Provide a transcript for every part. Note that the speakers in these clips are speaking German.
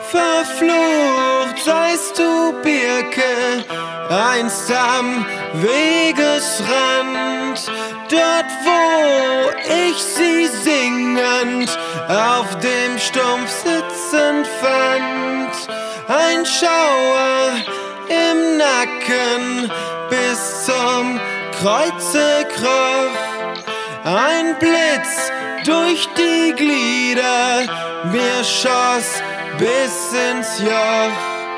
Verflucht seist du, Birke, einst am Wegesrand, dort wo ich sie singend auf dem Stumpf sitzend fand. Ein Schauer im Nacken bis zum Kreuze kroch, ein Blitz durch die Glieder mir schoss bis ins Joch.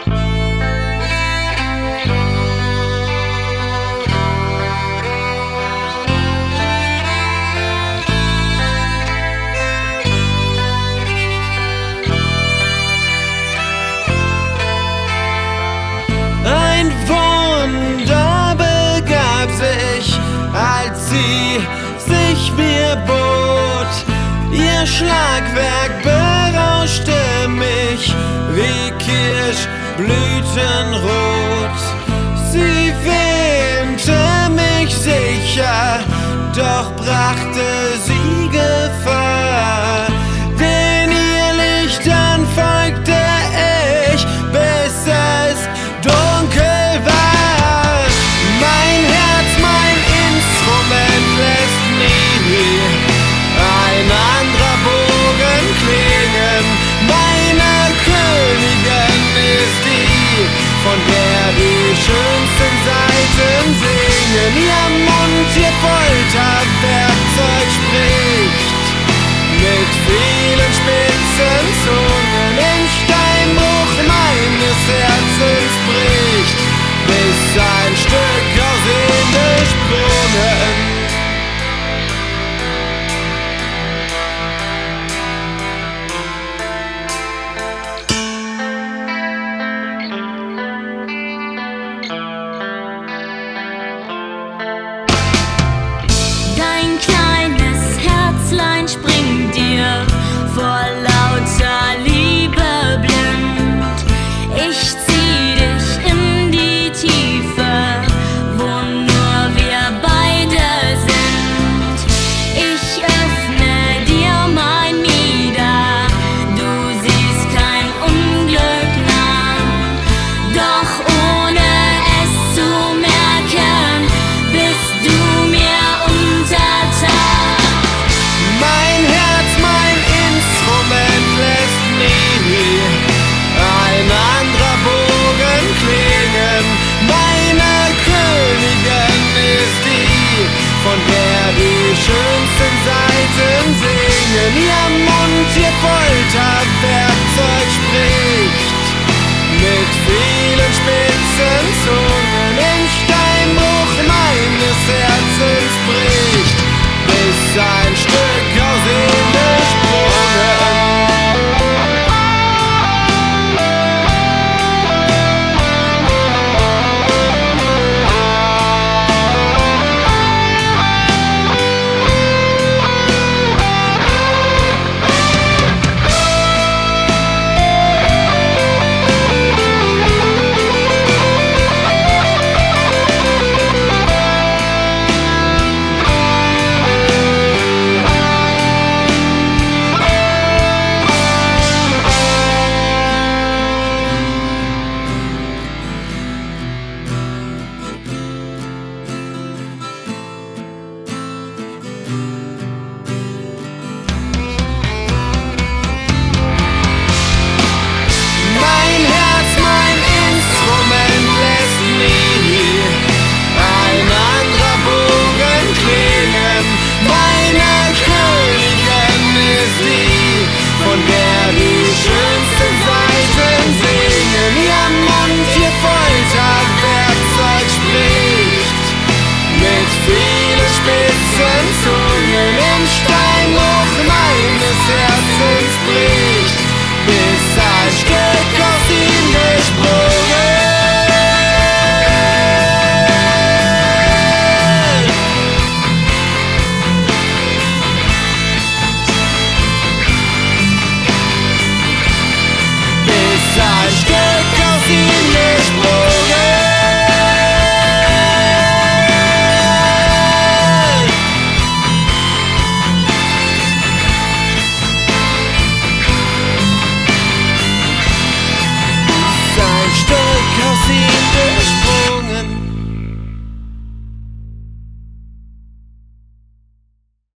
Ein Wunder begab sich, als sie sich mir bot. Ihr Schlagwerk berauschte mich wie Kirschblütenrot. Sie wähnte mich sicher, doch brachte sie Gefahr. Den ihr Lichtern folgte ich, bis es dunkel war. Mein Herz, mein Instrument lässt nie ein anderer Bogen klingen. Meine Königin ist die, von der die schönsten Seiten singen. Ihr Mund, ihr Folterwerkzeug spricht mit vielen spitzen Zungen. Im Steinbruch meines Herzens bricht, bis ein Stück aus Seele spricht.